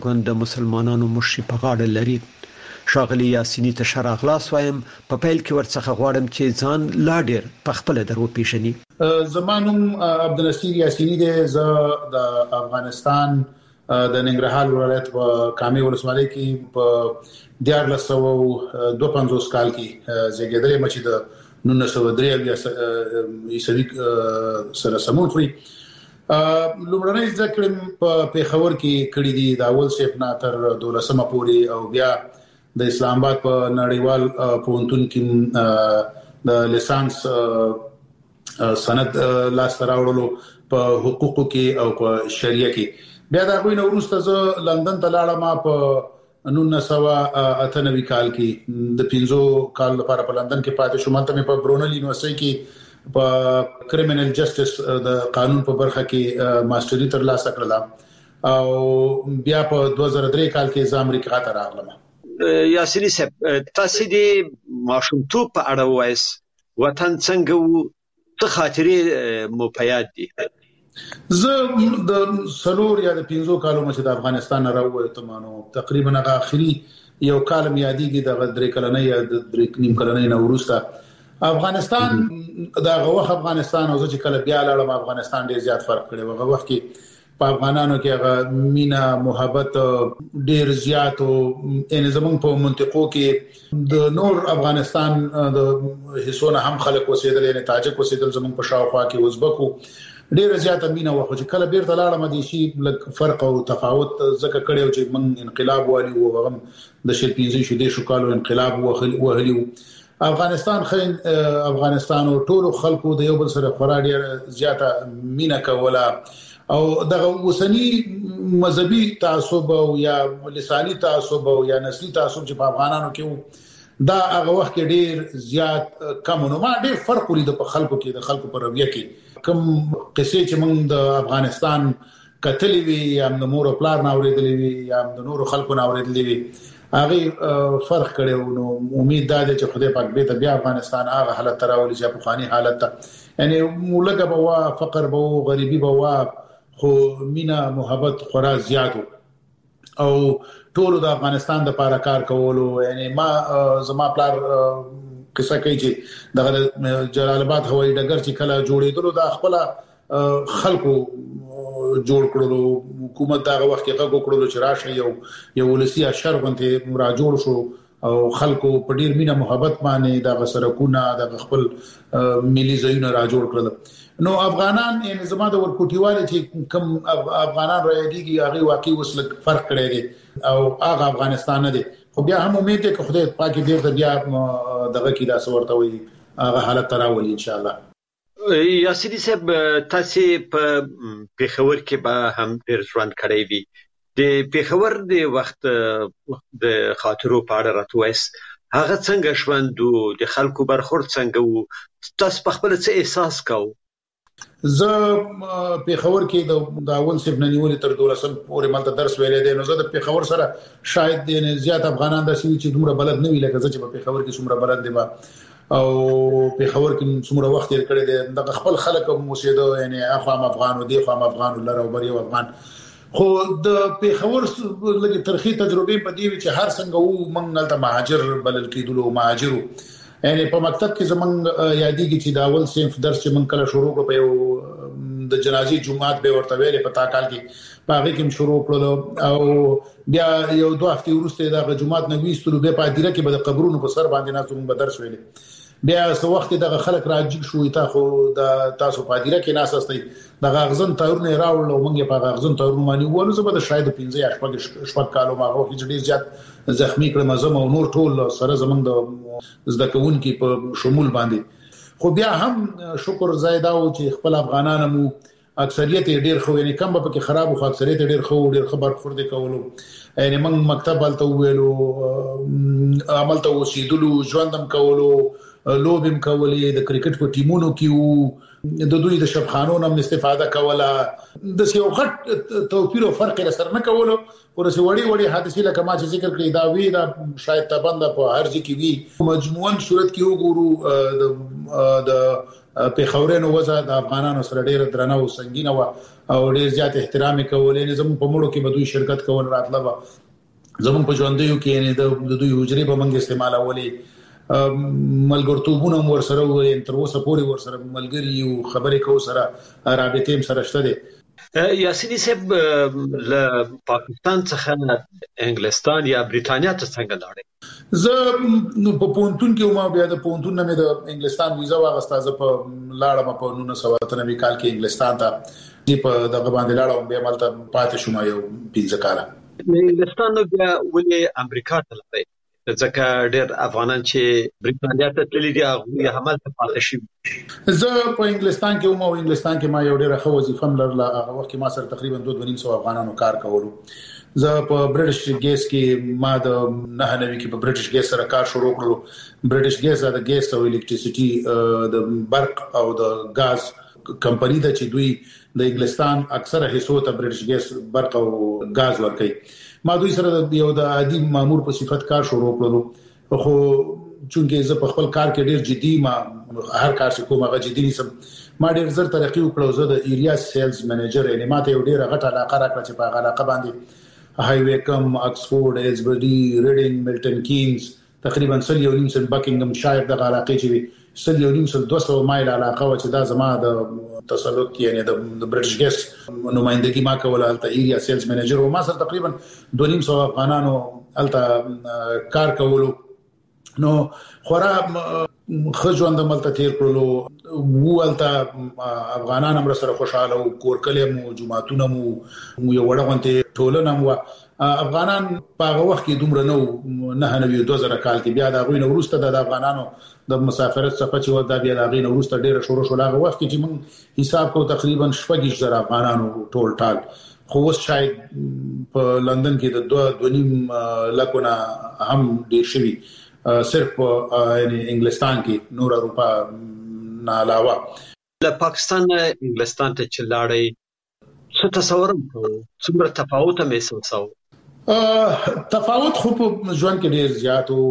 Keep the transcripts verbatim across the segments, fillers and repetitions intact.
ګوند د مسلمانانو مشري په غاړه لري. ښاغلي یاسیني ته ښه راغلاست وایم. په پیل کې ورڅخه غواړم چې ځان لا ډېر په خپله در وپېژني. زما نوم عبدالنصیر یاسیني دی. زه د افغانستان د ننګرهار ولایت په کامې ولسوالۍ کې په دیارلس سوه دوه پنځوس کال کې زیږېدلی یم چې د نولس سوه درې اویا عیسوي سره سمون خوري. لومړنۍ زده کړې په پېښور کې کړې دي، د اول صنف نه تر دولسمه پورې، او بیا د اسلام آباد په نړیوال پوهنتون کې د لیسانس سند لاسته راوړلو په حقوقو کې او په شریعه کې. بیا دا غوښنه وروسته زه لندن ته لاړم په نولس سوه اته نوي کال کې. د پنځو کال لپاره په لندن کې پاتې شوم. هلته مې په برونل یونیورسيټي کې په کریمینل جسټس د قانون په برخه کې ماستري ترلاسه کړله، او بیا په دوه زره درې کال کې زه امریکا ته راغلم. یاسیني صاحب، تاسو د ماشومتوب په اړه وایاست. وطن څنګه وو؟ څه خاطرې مو په یاد دي؟ زه د څلور یا د پنځو کالو مخکې د افغانستان نه راووتم، نو تقریبا هغه اخري یو کال مې یادېږي، د درې کلنۍ یا د درې نیم کلنۍ نه وروسته افغانستان دغه وخت افغانستان او چې کله بیا لاړم افغانستان ډېر زیات فرق کړی و. هغه وخت کې په افغانانو کې هغه مینا محبت ډېر زیات او ان زمون په منطقو کې د نور افغانستان د حصونه هم خلک وسیدل، یعنی تاجک وسیدل، زمون په شاوخوا کې ازبکو ډېر زیات مینا وخت چې کله بیرته لاړم د شي لک فرق او تفاوت زکه کړي چې من انقلاب والی او هغه د شل پنځه شو د شو کالو انقلاب وهلی. افغانستان خین افغانستان او ټول خلکو د یو بل سره خورا ډېر زیاته مینا کوله، او دغه وسنی مذهبي تعصب او یا لسانی تعصب او یا نسلی تعصب چې په افغانانو کې دا هغه وخت کې ډیر زیات کم نو ما ډیر فرق ولید په خلکو کې، د خلکو په رویه کې. کوم قصې چې موږ د افغانستان کتلې وي یا د مور او پلار نه اورېدلې وي یا د نورو خلکو نه اورېدلې وي، هغه فرق کړي. نو امید دا ده چې خدای پاک به بیا افغانستان هغه حالت راولي چې په خاني حالت ته، یعنی مولګه بوا، فقر بوا، غریبي بوا، خو مینا محبت خورا زیاتو، او ټول د افغانستان د لپاره کار کولو. یعنی ما زما پلار قصه کوي چې د جلال آباد هوایي ډګر چې کله جوړېدلو د خپل خلکو جوړ کړلو، حکومت دغه وخت کې غوښتل کړلو چې راشه یو یو ولسی اشر باندې را جوړ شو، او خلکو په ډیر مینا محبت باندې د سرکونه د خپل ملي ځایونه را جوړ کړل. نو افغانان یعنی زما د ورکوټیواله چې کم افغانان راځي هغه واقعي وسل فرق کړی دي او هغه افغانستان نه دي. خو بیا هم امید ده چې خدای پاک دې ته بیا دغه کې دا څورته وي هغه حالت راولي ان شاء الله. یاسیني صاحب، تاسو په پېښور کې به هم ډېر ژوند کړی وي. د پېښور د وخت د خاطرو په اړه راته وایاست. هغه څنګه ژوند او د خلکو برخورد څنګه وو؟ تاسو په خپل څه احساس کاوه؟ زه پېښور کې د اول صنف نه نیولې تر دولسم پورې مالته درس ویلې دی. نو زه د پېښور سره شاید د زیات افغانان داسې وي چې دومره بلد نه وي لکه زه چې په پېښور کې څومره بلد دي، او پېښور کې څومره وخت تیر کړی دی. د خپل خلک موسیده، یعنی اخوام افغان او دی خام افغان لره او بری افغان. خو د پېښور لږ ترخی تجربه په دی چې هر څنګه وو منګل ته مهاجر بلل کېدلو، مهاجرو. یعنی په مکتب کې زمونږ یادېږي چې دا اول صنف درس چې مونږ کله شروع کړو په یو د جنازي جمعات به ورته ویلې په تا کال کې په هغه کې شروع کړو، او بیا یو دوه هفته وروسته دا جمعات نه ویستلو به په دیره کې به د قبرونو په سر باندې ناسو مونږ درس ویلې. بیا څو وخت دغه خلک راځي شو تا خو د تاسو په دیره کې ناس استي د غغزن تورونه راوړل او مونږ په غغزن تورونه باندې ولو زبر د شاید پنځه یا شپږ شپږ کالو ما غوښتي چې ډیر زیات زخمی کړم زم او نور ټول سره زمونږ د زده کوونکو په شمول باندې. خو بیا هم شکر زایدا او چې خپل افغانان مو اکثریت ډیر خو یعنی کم به کې خراب خو اکثریت ډیر خو ډیر خبر خورد کولو. یعنی موږ مکتب بلته ویلو، عمل ته وسیدلو، ژوندم کولو، لوبم کولې، د کرکټ په ټیمونو کې وو، د دوی د شبخانو نم استفاده کوله. د یو غټ توپیر او فرق سره نه کولو. ورسې وړي وړي حادثې لکه ما چې ذکر کړی دا وی دا شاید تبند په هر ځای کې وی. مجموعاً صورت کې وګورو د په خورینو وزه د افغانانو سره ډیر درنه او سنگینه و او ډیر زیات احترام کولې زموږ په مړو کې بدوي شرکت کول راتله و زموږ په ژوندیو کې د دوی حجرې به موږ استعمالولې ملګرتوبونه ور سره و تر اوسه پورې ور سره ملګری او خبرې کو سره رابطې هم سره شته دي. یاسینی صاحب له پاکستان څخه انګلستان یا بریټانیا ته څنګه لاړې؟ زه په پونتون کې ومه بیا د پونتون نه مې د انګلستان ویزا واغسته زه په لاړم په نولس سوه اته نوي کال کې انګلستان ته دی په دغه باندې لاړم بیا مالته پاتې شوم یو پنځه کاله. انګلستان نو بیا ولې امریکا ته لاړې؟ ځکه ډېر افغانان چې بریټانیا ته تللي دي هغه همالته پاتې شي. زه په انګلستان کې ومه او انګلستان کې ما یو ډېر ښه وظیفه لرله هغه وخت کې ما سره تقریبا دوه نیم سوه افغانانو کار کولو. زه په برټش ګیس کې ما د نه نوي کې په برټش ګیس سره کار شروع کړو. برټش ګیس د ګیس او الکتریسيټي د برق او د غاز کمپنی د چې دوی د انګلستان اکثره حصو ته برټش ګیس برق او غاز ورکوي. ما دوی سره یو د عادي مامور په صفت کار شروع کړو خو چونکه زه په خپل کار کې ډیر جدي ما هر کار چې کوم هغه جدي نسم ما ډیر زر ترقی وکړو. زه د ایریا سیلز منیجر یعنی ماته یو ډیر غټه علاقه راکړه چې په هغه علاقه باندې های ویکم اکسفورد ایلزبري ریډینګ ملټن کینز تقریبا سل یو نیم سل بکینګم شایر د علاقې چې سل یو نیم سل دوه سوه مایل علاقه و چې دا زما د تسلط یعنی د برټش ګیس نمائندګي ما کوله الته ایریا سیلز منیجر او ما سره تقریبا دوه نیم سوه افغانانو الته کار کولو. نو خورا خجوند ملته تیر کړلو وو الته افغانان هم سره خوشاله او کور کلمو جمعهتون مو یو وړغونته ټولنه مو افغانان په هغه وخت کې دومره نو نه نوي دوه زره کال کې بیا د غوینه ورسته د افغانانو د مسافرت څخه چې ودا بیا د غوینه ورسته ډیره شروع شو هغه وخت کې چې موږ حساب کو تقریبا شپږ زره افغانانو ټول ټال خو شاید په لندن کې د دوه دوه نیم لکونه هم ډیر شوي صرف یعنی انګلستان کې نور اروپا نه علاوه. له پاکستان انګلستان ته چلاړې څه تصور کوو څومره تفاوت محسوساو؟ تفاوت خو په ژوند کې ډیر زیات او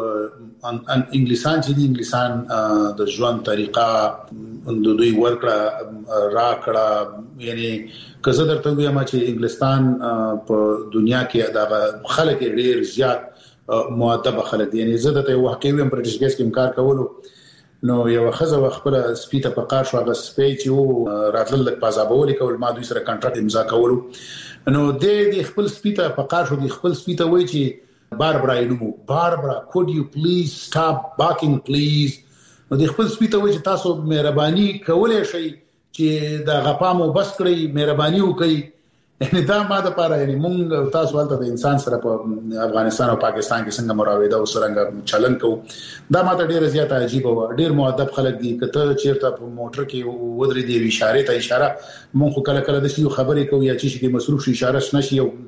انګلیسان چې دی انګلیسان د ژوند طریقه د دوی ورکړه راکړه یعنی کزه درته وایم چې انګلستان په دنیا کې د خلک ډیر زیات مؤدب خلک دي. یعنی زه د ته واقعي هم برټش ګیس کې کار کولو نو یو خزه خپل سپیته په کار شو هغه سپیچ او راتل لک پازابول کول ما دوی سره کانټراکټ امضا کولو نو د دې خپل سپیته په کار شو د خپل سپیته وای چې باربرا نو باربرا could you please stop barking please نو د خپل سپیته وای چې تاسو مهرباني کولای شئ چې دا غپامو بس کړئ مهرباني وکړئ. یعنی دا ما د پاره یعنی مونږ تاسو ولته د انسان سره په افغانستان او پاکستان کې څنګه مراوده او څنګه چلن کو دا ما ته ډیره زیاته عجیب و. ډیر مؤدب خلک دي کته چیرته په موټر کې ودرې دی اشاره ته اشاره مونږ خو کله کله د شي خبرې کوو یا چې کې مصروف شي اشاره نشي او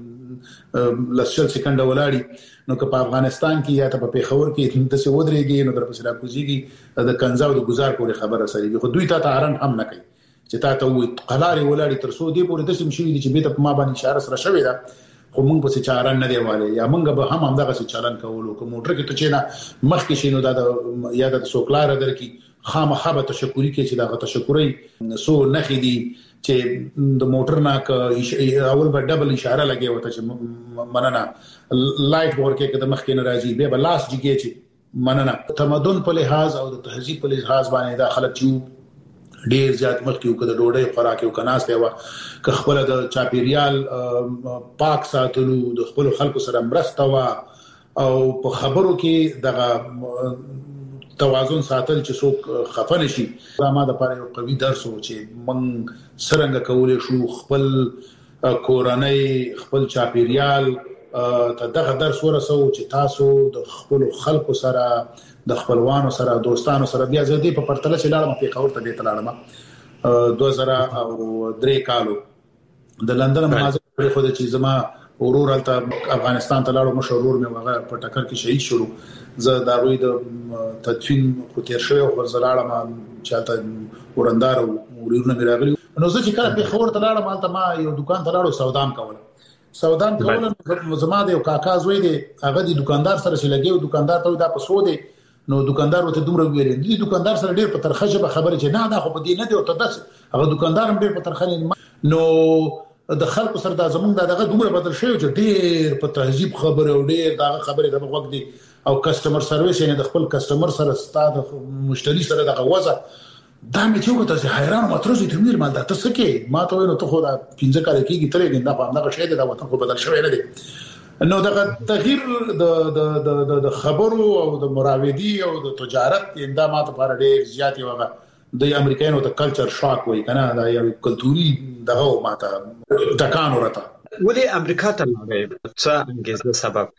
لسل سکند ولاړی نو که په افغانستان کې یا ته په پیښور کې د څه ودرېږي نو در پسې راکوزيږي د کنځاو د گزار کولې خبره سره خو دوی ته تارن هم نه کوي چې تا ته وي قلاري ولاړی تر څو دی پورې د سیم شي چې به ته ما باندې اشاره سره شوې ده خو موږ په څه چاران نه دیواله یا موږ به هم همدغه څه چلن کولو کوم موټر کې ته چې نه مخ کې شینو دا یا د سوکلار درکې خامخا به تشکرې کې چې دا تشکرې سو نخې دي چې د موټر نه ک اول به ډبل اشاره لګي وته چې مننه لایټ ورکه کې د مخ کې ناراضي به بلاس جګي چې مننه تمدن په لحاظ او د تهذیب په لحاظ باندې دا خلک چې ډیر زیات مخکې وکړه ډوډۍ خوراک او کناست یو ک خپل د چاپیریال پاک ساتلو د خپل خلکو سره مرسته وا او په خبرو کې دغه توازن ساتل چې څوک خفن شي دا ما د پاره یو قوي درس و چې من سرنګ کولې شو خپل کورنۍ خپل چاپیریال ته دغه درس ورسو چې تاسو د خپل خلکو سره د خپلوانو سره دوستانو سره بیا زه په پرتله چې لاړم په خبر ته به تلاړم دوه زره او درې کالو د لندن مناظره پر خو د چې زما ورور الته افغانستان ته لاړو مشهور مې هغه په ټکر کې شهید شو زه دا وې د تدفین خو تیر شوی او ورزلاړم چاته ورندار ورونه مې راغلی نو زه چې کله په خبر ته لاړم الته ما یو دکان ته لاړو سودام کوله سودام کوله زما د یو کاکا زوی دی هغه د دکاندار سره چې لګیو دکاندار ته دا په سو دی نو دکاندار وته دومره ویل دي دکاندار سره ډیر په ترخه ژبه خبره چې نه دا خو په دې نه دی او ته داس هغه دکاندار هم ډیر په ترخه نو د خلکو سره د زمونږ دغه دومره بدل شوی چې ډیر په تهذیب خبره او ډیر دغه خبره د وخت دي او کسٹمر سرویس یعنی د خپل کسٹمر سره ستاد مشتری سره دغه وځه دا مې چې وګورئ چې حیران ماتروزي ترمیر مال دا تاسو کې ما ته نو ته خو دا پنځه کال کېږي ترې نه په هغه شی دا وطن خو بدل شوی نه دی نو دغه تغییر د د د خبرو او د مراودي او د تجارت اندامات لپاره ډیر زیات وغه د امریکایانو د کلچر شاک وای کنه دا یو کلتوري دغه ماته ټکان ورته ولې امریکا ته لاړې څه انګیزه سبب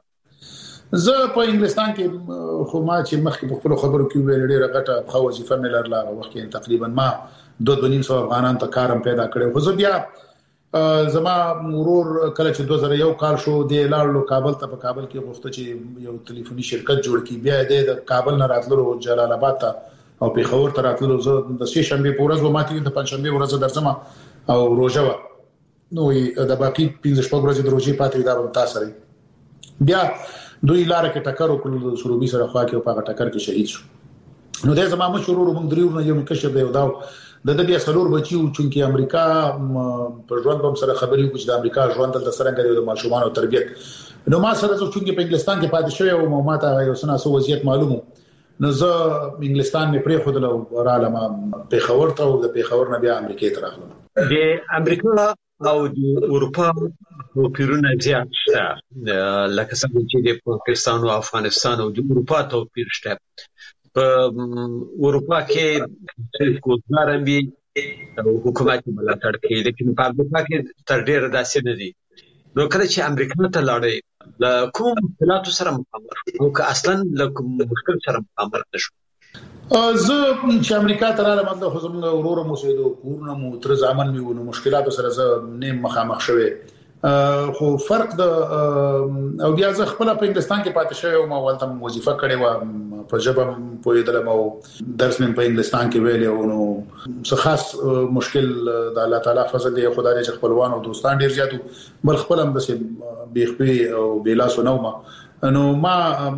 کړ زه په انګلستان کې خو ما چې مخکې په خپل خبرو کې ویل ډیره غټه خو وظیفه مې لرله وخت کې تقریبا ما دوه بنیم سو افغانان ته کارم پیدا کړو خو زه بیا زما مرور کله چې دوه زره یو کال شو د لاړو کابل ته په کابل کې غوښته چې یو ټلیفوني شرکت جوړ کړي بیا د کابل نه راتلو جلال آباد ته او په خور تر راتلو زه د سې شنبه پورز و ماته د پنځشنبه ورځ درځم او روزه و نو د باقي پنځه شپږ ورځې د روزي پاتې دا به تاسو بیا دوی لار کې ټکر وکړل د سروبي سره خوا کې په ټکر کې شهید شو نو د زما مشهور موږ دریو نه یو مکشف دی دا د دې بیا سلور بچیو چې امریکا په ژوند بم سره خبرې وکړي د امریکا ژوند د سرنګ د ماشومان او تربيت نو ما سره چې په انګلستان کې پاتې شوی او ما ته یو سنا سو وضعیت معلومه نو زه انګلستان مې پرې خود له رااله په خبر ته او د پیښور نه بیا امریکا ته راغلم د امریکا او د اروپا په پیرونه زیات شته لکه څنګه چې د پاکستان او افغانستان او د اروپا توپیر شته په اروپا کې کوزارم بي او حکومت ملاتړ کوي لیکن په امریکا کې تر ډیره داسې نه دي نو کله چې امریکا ته لاړې له کوم مشکلاتو سره مخامخ او که اصلا له کوم مشکل سره مخامخ نشو زه چې امریکا ته راغلم د خصوصا اورور مو سیدو کورونه مو تر ځامن میونه مشکلاتو سره زه نه مخامخ شوه خو فرق د او بیا زه خپل په انګلستان کې پاتې شوی او ما ولته وظیفه کړې و په ژبه په یدل مو درس مې په انګلستان کې ویل او نو څه خاص مشکل د الله تعالی فضل دی خدای دې خپلوان او دوستان ډیر زیاتو بل خپل هم د بیخپی او بلا سنوما نو ما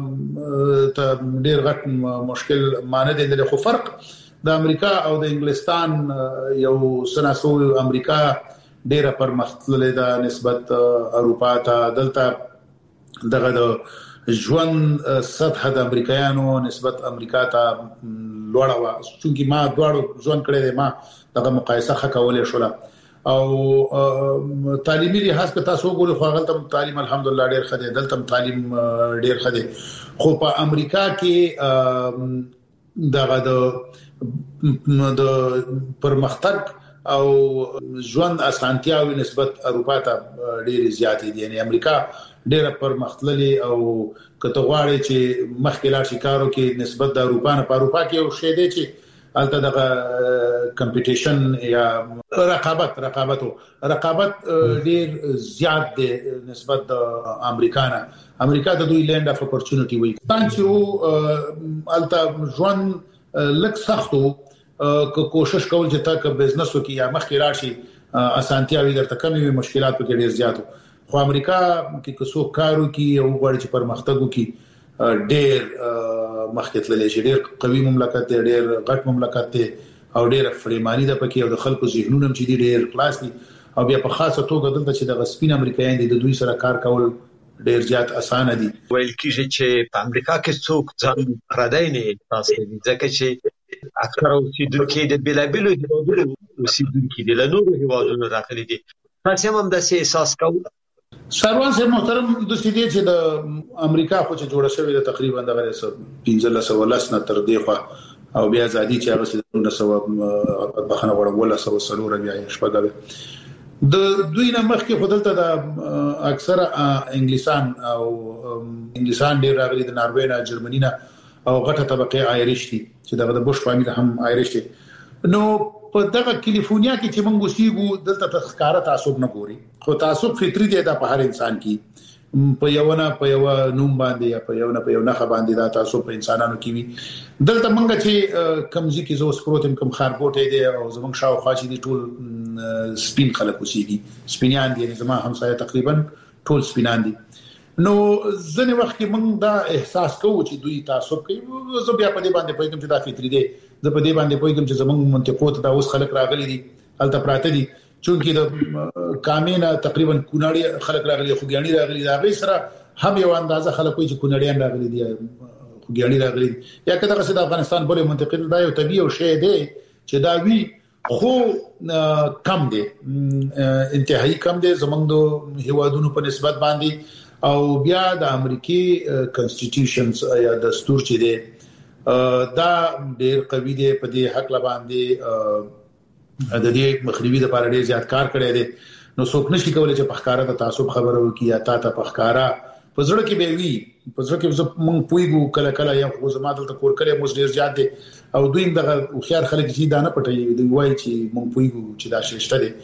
ته ډیر غټ مشکل مانه دي خو فرق د امریکا او د انګلستان یو سناسو امریکا ډیره پرمختللې ده نسبت اروپا ته دلته دغه د ژوند سطح د امریکایانو نسبت امریکا ته لوړه و چې ما دواړو ژوند کړی دی ما دغه مقایسه ښکولې شو او تعلیمي لحاظ کې تاسو وګورئ خو غلطه تعلیم الحمدلله ډیر ښه دی دلته تعلیم ډیر ښه دی خو په امریکا کې دغه د پرمختګ او ژوند اسانتیاوي نسبت اروپا ته ډېر زیات دي یعنی امریکا ډېر پرمختللي او کته غواړي چې مخکې لا شکارو کې نسبت د اروپا نه په اروپا کې یو شی دی چې البته دغه کمپټیشن یا رقابت رقابت رقابت ډېر زیات دی نسبت د امریکا نه امریکا د دوی لند اف اپورچونټی وي تاسو البته ژوند لک سختو که کوشش کول چې تا که بزنس وکي یا مخکې راشي اسانتیاوي درته کمی مشکلات پکې ډیر زیاتو خو امریکا کې که څوک کارو کوي او غواړي چې پرمختګ وکړي ډیر مخکې تللی شي ډیر قوي مملکت دی ډیر غټ مملکت دی او ډیر فریمانی ده پکې او د خلکو ذهنونه چې دي ډیر خلاص دي او بیا په خاصه توګه دلته چې د غسپین امریکایان دي د دوی سره کار کول ډیر زیات اسانه دي ویل کیږي چې په امریکا کې څوک ځان پردای نه تاسو دي ځکه چې اکثر اوسیدونکو د بلابلو هیوادونو اوسیدونکو دي له نورو هیوادونو راغلي دي تاسو هم د سي احساس کوئ سروان سره محترم د سیدي چې د امریکا خو چې جوړه شوې ده تقریبا د غره پنځه سوه ولس نه تر دی خو او بیا ازادي چې هغه د سوه بخنه وړول سوه سلور بیا شپږه د دوی نه مخکې خدلته د اکثره انګلیسان او انګلیسان ډیر راغلي د ناروې نه جرمني نه او غټه طبقه آیریش دي چې دغه د بوش فامیل هم آیریش دي نو په دغه کالیفورنیا کې چې موږ وسیګو دلته تخکاره تعصب نه ګوري خو تعصب فطری دی د په هر انسان کې په یو نه په یو نوم باندې یا په یو نه په یو نه باندې دا تعصب په انسانانو کې وي دلته موږ چې کمزې کې زو سپروتم کم خاربوټې دي او زموږ شاوخوا چې دي ټول سپین خلک وسیږي سپینیان دي زموږ همسایه تقریبا ټول سپینان دي نو ځنې وخت کې موږ دا احساس کوو چې دوی تعصب کوي. زه بیا په دې باندې پوهیږم چې دا فطري دی، زه په دې باندې پوهیږم چې زموږ منطقو ته دا اوس خلک راغلي دي، هلته پراته دي، چونکی د کامینا تقریبا کونړی خلک راغلي، خوګیاڼي راغلي، دا غي سره هم یو اندازه خلک وي چې کونړیان راغلي دي، خوګیاڼي راغلي دي. یا کله چې د افغانستان بلې منطقې دا یو طبيعي او شی دی چې دا وی خو کم دی، انتهایی کم دی زموږ د هیوادونو په نسبت باندې. او بیا د امریکای کنسټیټیوشنز یا دستور چې دی دا ډېر قوي دی، په دې حق باندې د دې مخنیوي لپاره ډېر زیات کار کړی دی. نو څوک نشي کولای چې په ښکارا د تعصب خبره وکړي یا تا ته په ښکارا په زړه کې به وي، په زړه کې موږ پویګو کله کله یا خو زما دلته کور کړي مو ډېر زیات دي او دوی دغه خيار خلک چې دا نه پټي دوی وایي چې موږ پویګو چې دا شته دي.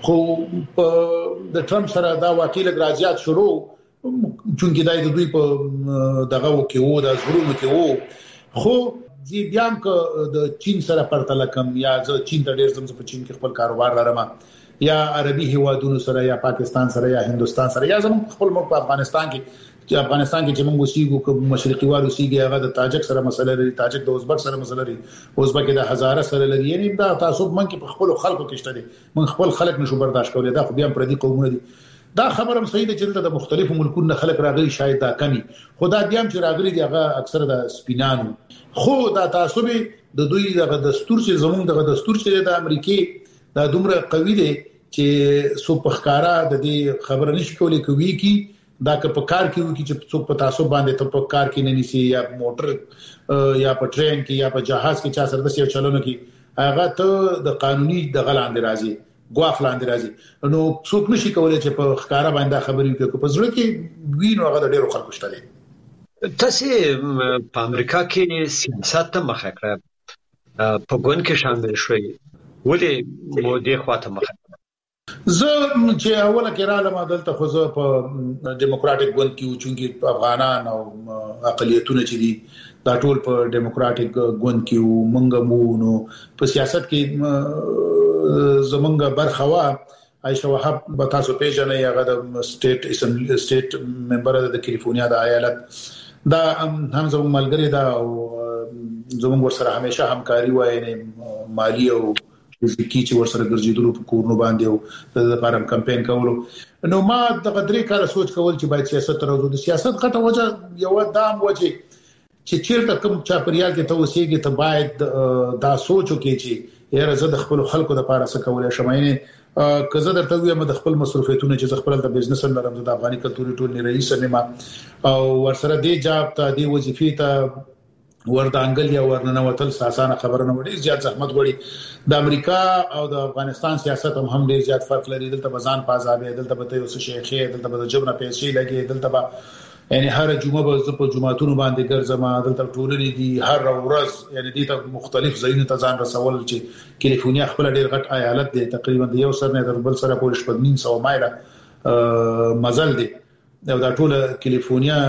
خو د ټرمپ سره دا واقعي لګرازيات شروع چونکی دای د دوی په دغه کې وو د ضرورت کې وو. خو زی بیان ک د چین سره پرتله کم یا زه چین ته ډیر زم په چین کې خپل کاروبار لرم یا عربي هیوادونو سره یا پاکستان سره یا هندستان سره یا زم خپل ملک په افغانستان کې چې افغانستان کې چې موږ وسیګو کوم مشرقي والو سیګي هغه د تاجک سره مسله لري، تاجک د ازبک سره مسله لري، ازبک د هزاره سره لري. یعنی دا تعصب من کې په خپل خلکو کې شته دي، من خپل خلک نشو برداشت کولای. دا خو بیا پردي قومونه دي. دا خبره هم صحیح ده چې د مختلفو ملکونو خلک راغلي، شاید دا کمی خدا دې هم چې راغلي دي هغه اکثره د سپینانو. خو دا تعصب د دوی د دستور چې زمونږ د دستور چې د امریکای دا دومره قوي دي چې سو پخکارا د دې خبره نشي کولای کوي کی دا که په کار کې وي چې څوک په تعصب باندې ته په کار کې نه نيسي یا موټر یا په ټرین کې یا په جهاز کې چا سره د سیو چلونه کې هغه ته د قانوني د غلاندې راځي، ګواخ لاندې راځي. نو څوک نشي کولای چې په ښکارا باندې خبرې وکړي. په ځړ کې وینو هغه د ډیرو خلکو شته دي. تاسو په امریکا کې سیاست ته مخه کړه، په ګوند کې شامل شوي، ولې مو دې خواته مخه کړه؟ زه چې اوله کې را لمه دلته خو زه په ډیموکراټک ګوند کې چونګي افغانان او اقلیتونه چې دي دا ټول په ډیموکراټک ګوند کې وو. مونږ مو نو په سیاست کې زمونږ برخوا عائشہ وهاب به تاسو پیژنئ، هغه د سټیټ اسمبلی سټیټ ممبر د کیلیفورنیا د ایالت دا هم زموږ ملګری دا او زموږ ورسره همیشه همکاري وای نه مالی او فزیکی چې ورسره ګرځیدلو په کورونو باندې او د لپاره کمپاین کولو. نو ما د غدري کار سوچ کول چې باید سیاست راوځو. د سیاست غټه وجه یو دام وجه چې چیرته کوم چاپریال کې ته وسیږي ته باید دا سوچو کې چې یاره زه د خپل خلکو د لپاره څه کولای شم. یعنی کزه درته وایم د خپل مصرفیتونه چې خپل د بزنس لرم، د افغاني کلتوري ټول نه رئیس نما او ورسره دی جاب ته دی وظیفې ته وردانګل یا ورننه وتل ساسانه خبره نه وړي، زیات زحمت وړي. د امریکا او د افغانستان سیاست هم هم ډیر زیات فرق لري. دلته بزان پازابې، دلته به یو څه شیخي، دلته به جبنه پیسې لګي، دلته به یعنی هر جمعه به ز په جمعهتون باندې ګرځم، دلته ټولنې دي هر ورځ یعنی دي ته مختلف ځایونو ته ځان رسول چې کیلیفورنیا خپل ډیر غټ ایالت دی، تقریبا یو سر نه در بل سره پورې شپږ نیم سو مایله مزل دی او دا ټول کیلیفورنیا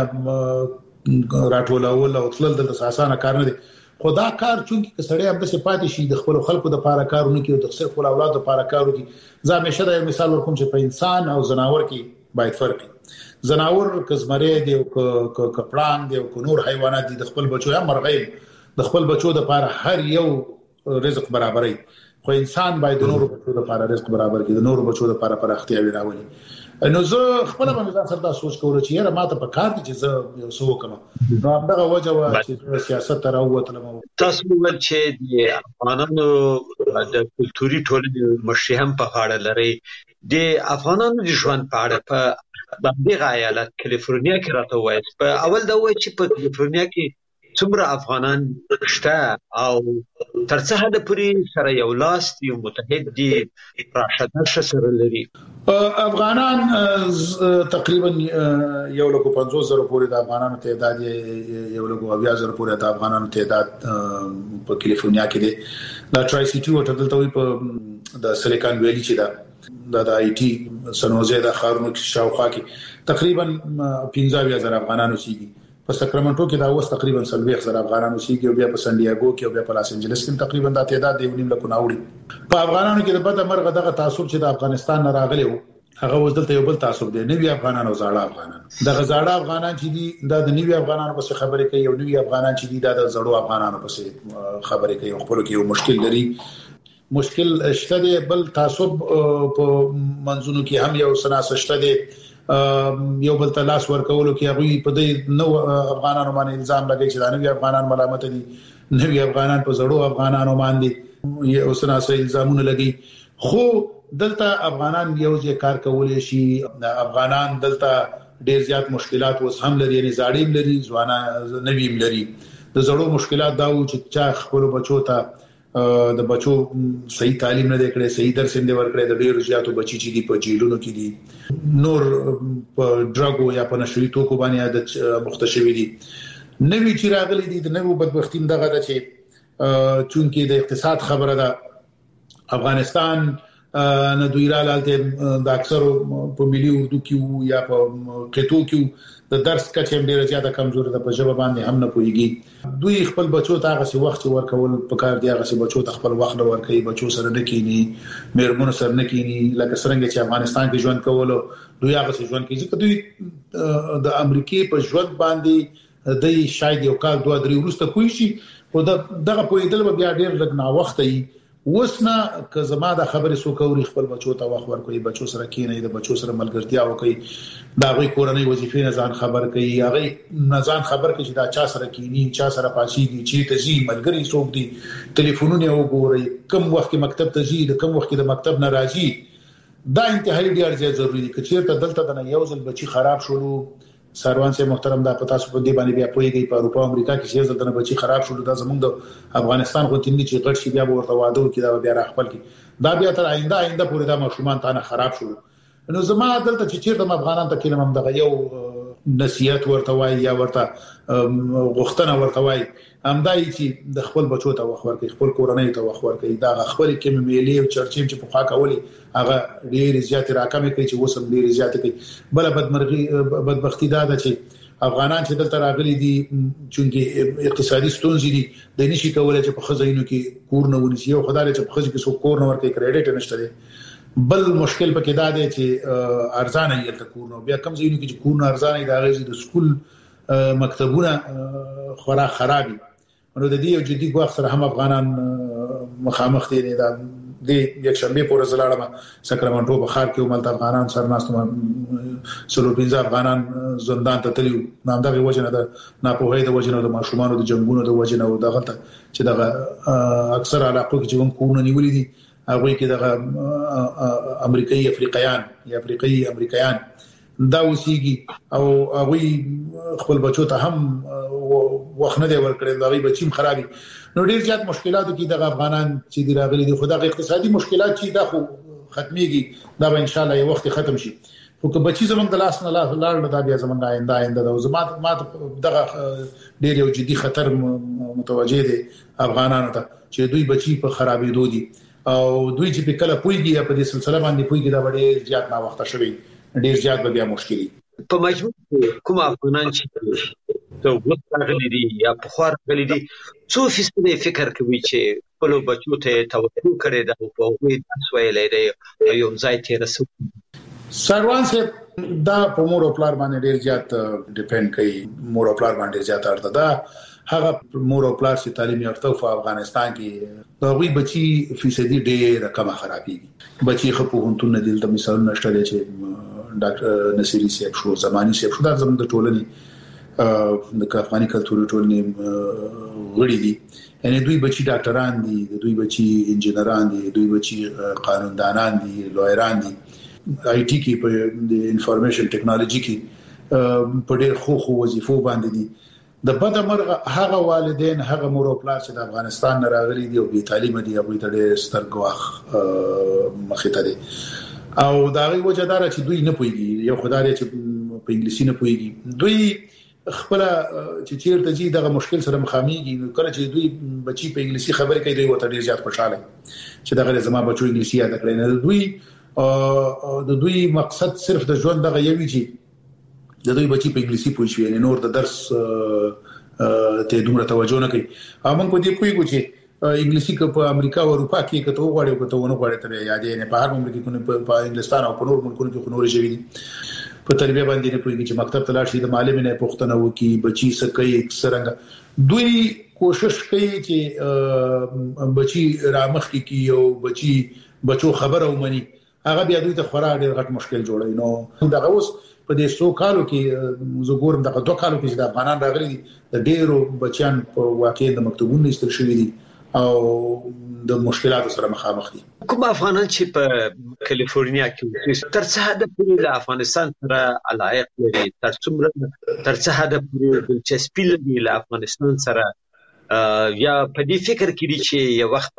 راټولول او تلل د اساسانه کار نه دي. خدا کار چونکی کسړی هم د صفات شي د خپل خلکو د لپاره کارونه کوي، د صرف اولاد د لپاره کارونه کوي. زه همیشه دا مثال ورکوم چې په انسان او زناور کې باید فرق وي. زناور کزمره دی او ک کپړان دی او نور حیوانات دي، د خپل بچو یا مرغۍ د خپل بچو د لپاره هر یو رزق برابرای. خو انسان باید د نور بچو د لپاره رزق برابر کړي، د نور بچو د لپاره پراختیا وراولي. نو زه خپل باندې ځان سره سوچ کوم چې یاره ماته په کار دي چې زه یو څه وکم. نو دغه وجه وا چې سیاست راووتلم. تاسو ول چې د افغانانو د کلتوري ټولنې مشر هم په غاړه لري، د افغانانو د ژوند په اړه په دغه ایالت کیلیفورنیا کې راته وایي. په اول دا وایي چې په کیلیفورنیا کې څومره افغانان شته او تر څه حد پورې سره یو لاس دی متحد دي راشد سره لري. افغانان تقریبا یو لکه پنځوس زره پورې د افغانانو تعداد یو لکه اویا زره پورې د افغانانو تعداد په کیلیفورنیا کې دی. دا ټرای سيټي هوټل دلته وي په د سیلیکان ویلي چې دا د آی ټي سنوزه د خارونو کې شاوخوا کې تقریبا پنځه اویا زره افغانانو سيږي. په ساکرامنټو کې دا اوس تقریبا سلويخ زره افغانانو سيږي او بیا په سان ډیاګو کې او بیا په لاس انجلس کې تقریبا دا تعداد دی ونیم لکه ناوړي. په افغانانو کې د بده مرغه دغه تعصب چې د افغانستان نه راغلی وو هغه وځدل یو بل تعصب دی نوی افغانان او زاړه افغانان د غزاړه افغانان چې دي د نوی افغانانو په خبره کوي او نوی افغانان چې دي د زړو افغانانو په خبره کوي خپل کې یو مشکل لري مشکل شته دی بل تعصب په منځونو کې هم یو سناس شته دی یو بل تلاش ورکولو کې هغه په دې نو افغانانو باندې الزام لګي چې د نوی افغانان ملامت دي نوی افغانان په زړو افغانانو باندې یو سناس الزامونه لګي خو دلته افغانان یو ځای کار کولای شي افغانان دلته ډیر زیات مشکلات اوس هم لري یعنی زاړیم لري ځوانه نویم لري د زړو مشکلات دا و چې چا خپل بچو ته د بچو صحیح تعلیم نه کړي صحیح درس نه ورکړي د ډیر زیاتو بچی چې دي په جیلونو کې دي نور په ډراګو یا په نشوي توکو باندې عادت مختشوي دي نوی چې راغلي دي د نوو بدبختیم دغه د چې چونکی د اقتصاد خبره ده افغانستان نه دوی را لاله د اکثر په ملي اردو کې یا په قطو کې د درس کچې ډیره زیاته کمزوري ده په ژبه باندې هم نه پويږي دوی خپل بچو ته هغه وخت ورکول په کار دی هغه بچو ته خپل وخت ورکړي بچو سره نه کینی مېرمنو سره نه کینی لکه څنګه چې افغانستان کې ژوند کولو دوی هغه ژوند کوي چې دوی د امریکای په ژوند باندې د شاید یو کال دوه درې وروسته کوي شي او دغه پویدل بیا ډیر لږ نا وخت ای وسنا که زما د خبرې سو کوي خپل بچو ته وخت ورکوي بچو سره کینې د بچو سره ملګرتیا وکړي دا غوي کورنۍ وظیفې نه ځان خبر کوي هغه نه ځان خبر کوي چې دا چا سره کینی چا سره پاسيږي چې ته زی ملګری څوک دي ټلیفونونه وګوري کوم وخت مکتب ته زی د کوم وخت د مکتب نه راځي دا انتهایی ډیر زیات ضروری دي چې چیرته دلته د یو ځل بچي خراب شولو سروان سے محترم دا پتا سو په دی باندې بیا پويږي په اروپا امریکا کې چې ځل د بچي خراب شول دا زمونږ د افغانستان خو تندي چې غټ شي بیا ورته واده وکړي دا بیا راخپل کی دا بیا تر آینده آینده پورې دا مشرومان تانه خراب شول نو زما دلته چې چیرته افغانان ته کلم هم دغه یو نصيحت ورته وای یا ورته غوښتنه ورته وای همدای چې د خپل بچو ته وخت ورکړي خپل کورنۍ ته وخت ورکړي دا خپل کې میلي او چرچیم چې په خوا کوي هغه ډیر زیات راکمه کوي چې وسم ډیر زیات کوي بل بدمرغي بدبختی دا ده چې افغانان چې دلته راغلي دي چې اقتصادي ستونزې دي د نشي کولای چې په خزینو کې کور نه ونیسي او خدای چې په خزې کې څو کور نه ورکړي کریډټ نشته بل مشکل پکې دا دی چې ارزانه یې تل کور نو بیا کم زینو کې چې کور نه ارزانه دا غږی د سکول مکتبونه خورا خرابي نو د دې یو جدي ګواښ سره هم افغانان مخامخ دي نه دا د یک شنبه پر زلاړه ساکرامنټو بخار کې وملت افغانان سره ناستم سلو پنځه افغانان زندان ته تللی نام دغه وجنه د ناپوهۍ د وجنه د ماشومان د جنگونو د وجنه او دغه چې دغه اکثر علاقو کې چې کوم نیولې دي هغه کې دغه امریکایي افریقایان یا افریقایي امریکایان دا وسیږي او هغه خپل بچو ته هم وخت نه دی ورکړی دا غي بچیم خرابي نو ډیر زیات مشکلاتو کې د افغانان چې دی راغلي دي خدای اقتصادي مشکلات چې دا خو ختميږي دا به ان شاء الله یو وخت ختم شي خو که بچي زمونږ د لاس نه لاړ دا بیا زمونږ آینده آینده د زمات ما دغه ډیر یو جدي خطر متوجه دي افغانانو ته چې دوی بچي په خرابېدو دي او دوی چې په کله پويږي په دې سلسله باندې پويږي دا ډیر زیات نا وخت شوی ډیر زیات به بیا مشکلي په مجموع کوم افغانان چې ته وڅغلي دي یا په خور غلي دي څو فیصد فکر کوي چې خپل بچو ته توجه کړي دا په وې تاسو ویلې دی یو ځای ته رسو سروان سے دا په مور او پلار باندې ډیر زیات ډیپند کوي مور او پلار باندې زیات اړه ده هغه مور او پلار چې تعلیم یافته په افغانستان کې دا وی بچي فیصدي ډیر کم خرابيږي بچي خپل هونتون نه دي د مثال نشته چې ډاکټر نصيري صاحب شو زماني صاحب شو دا زموږ د ټولنې د افغاني کلتوري ټولنې غړي دي یعنی دوی بچي ډاکټران دي دوی بچي انجنيران دي دوی بچي قانوندانان دي لویران دي آی ټي کې په د انفارمیشن ټیکنالوژي کې په ډېر خو خو وظیفو باندې دي د بده مرغه هغه والدین هغه مور او پلار چې د افغانستان نه راغلي دي او بي تعلیم دي هغه ته ډېر ستر ګواښ مخې ته دي او دا غي وجدار چې دوی نه پويږي یو خدای چې په انګلیسي نه پويږي دوی خپل چې چیرته جی دغه مشکل سره مخامېږي نو کله چې دوی بچي په انګلیسي خبرې کوي دوی وته ډېر زیات خوشاله چې دغه زما بچو انګلیسي یاد کړی نه دوی د دوی مقصد صرف د ژوند دغه یوي چې د دوی بچي په انګلیسي پوه شي نور د درس ته دومره توجه نه کوي امون کو دې کوي چې انګلیسي کې په امریکا او اروپا کې کته وغواړي او کته ونه غواړي ته یادې نه په هر مملکت کې په انګلستان او په نور ملکونو کې نور شوی دي په تربیه باندې نه پوهیږي چې مکتب ته لاړ شي د معلم نه پوښتنه وکړي بچي سکه څنګه دوی کوشش کوي چې بچي رامخ کې یو بچي بچو خبره ومني هغه بیا دوی ته خورا ډېر غټ مشکل جوړوي نو دا اوس په دې سو کالو کې زګورم دغه دوه کالو کې د افغانان راغلي دي د ډېرو بچیان په واقع د مکتبونو ایستل شوی دي او د مشکلاتو سره مخامخ دي کوم افغانان چې په کالیفورنیا کې تر څه حد پورې د افغانستان سره علاقه لري تر څومره تر څه حد پورې دلچسپي لري له افغانستان سره یا په دې فکر کې دي چې یو وخت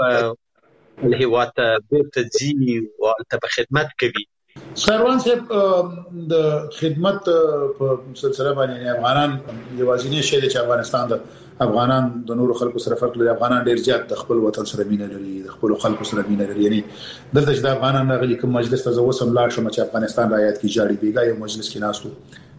په هیواد بیرته ځي او ته خدمت کوي سروان صاحب د خدمت په سلسله باندې افغانان یوازینی شی چې افغانستان د افغانان د نورو خلکو سره فرق لري افغانان ډیر زیات د خپل وطن سره مینه لري د خپل خلکو سره مینه لري یعنی دلته چې د افغانان راغلي کوم مجلس ته زو سم لاړ شم چې افغانستان رایات کی جاړي بیګا یو مجلس کې ناستو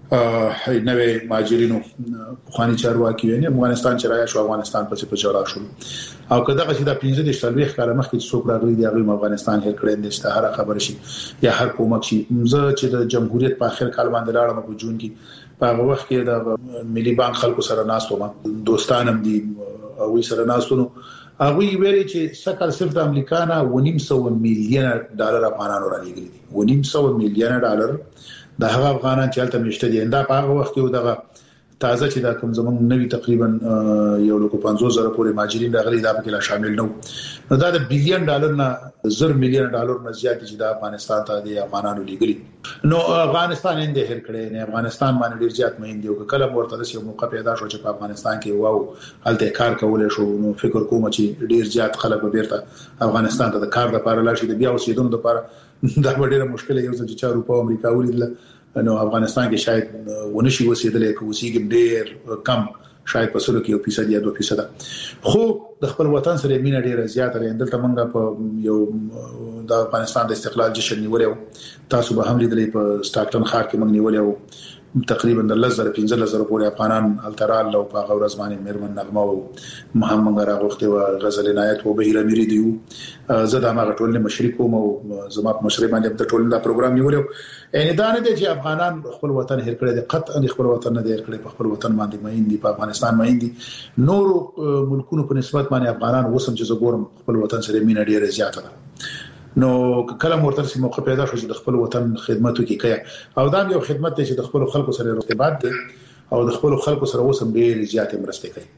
ا نوې ماجرینو خواني چارواکي یعنی افغانستان چې رایا شو افغانستان پسې په جوړا شو او کله چې دا پنځه د شلويخ کاله مخکې څوک راغلي دی هغه افغانستان هر کړي نشته هر خبر شي یا هر کومک شي زه چې د جمهوریت په اخر کال باندې لاړم په جون کې په هغه وخت کې د ملي بانک خلکو سره ناستو ما دوستانم دي او سره ناستو هغه ویلي چې سکه صرف د امریکا نه ونیم سو میلیون ډالر افغانانو را لګري دي ونیم سو میلیون ډالر د هغه افغانان چې تل مشته دي دا په هغه وخت کې دغه تازه چې دا کوم زمون نوی تقریبا یو لکه پنځوس زره پورې ماجرین راغلي دا په کې لا شامل نو نو دا د بلین ډالر نه زر میلیون ډالر نه زیات چې د افغانستان ته د افغانانو لګري نو افغانستان انده هر کړي نه افغانستان باندې ډیر زیات مهین دی او کله ورته یو موقع پیدا شو چې په افغانستان کې واو هلته کار کولای شو نو فکر کوم چې ډیر زیات خلک به بیرته افغانستان ته د کار لپاره لاړ شي د بیا اوسېدونکو لپاره دا ډیره مشکله یو چې چارو په امریکا ولیدل نو افغانستان کې شاید ونشي وسیدلې کو وسیګم ډیر کم شاید په سلو کې یو فیصد یا دوه فیصد خو د خپل وطن سره مینه ډیره زیاته لري دلته موږ په یو د افغانستان د استقلال جشن نیولې تاسو به هم لیدلې په سټاکټن ښار کې موږ نیولې تقریبا د لزر پنځه لزر پورې افغانان الترال او په غورز باندې مېرمن نغمه او محمد غراغوخته او غزل عنایت او بهیر امیر دیو زه د هغه ټولنې مشرک کوم او زما په مشرک باندې د ټولنې دا پروګرام نیولې ان دا نه دي چې افغانان خپل وطن هر کړی دي قطعا خپل وطن نه هر کړی په خپل وطن باندې مین دي په افغانستان مین دي نور ملکونو په نسبت باندې افغانان وسم چې زګورم خپل وطن سره مینه ډیره زیاته ده نو کله مرتل سي موقع پیدا شو چې د خپل وطن خدمت وکړي او دا یو خدمت دی چې د خپل خلکو سره ارتباط دی او د خپل خلکو سره وسم ډیر زیاتې مرسته کوي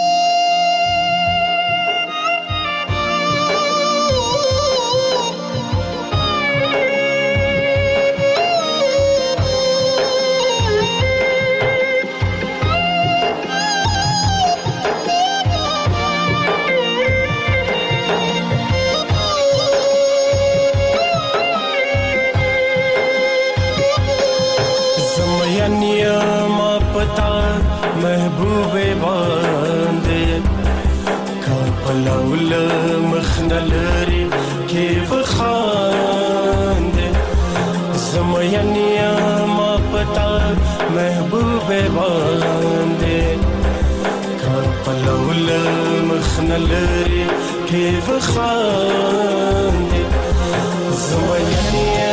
مخنلري كيف خاند زمين يا ما پتا محبوب باندې كقلول مخنلري كيف خاند زمين يا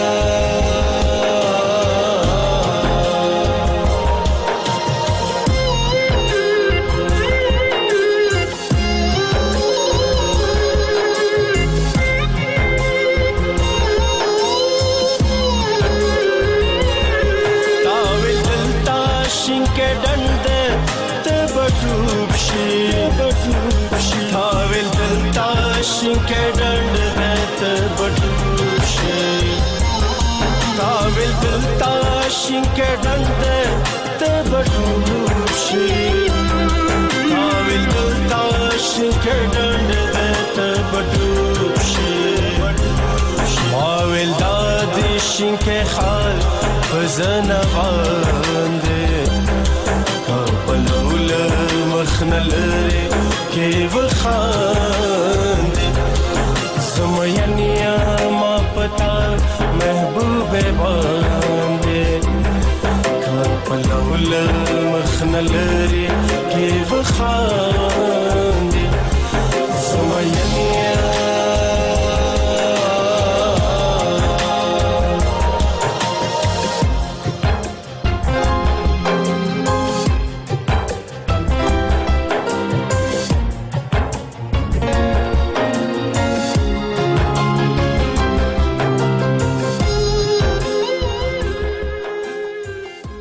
के डंड देत बटूश काबिल दिलताश के डंड देत बटूश काबिल दिलताश के डंड देत बटूश माविल दादिश के खाल फजना बांदे काबलौल मखनल كيف خاند زميانيا ما پتا محبوب باندې کار پلول مخنلري كيف خاند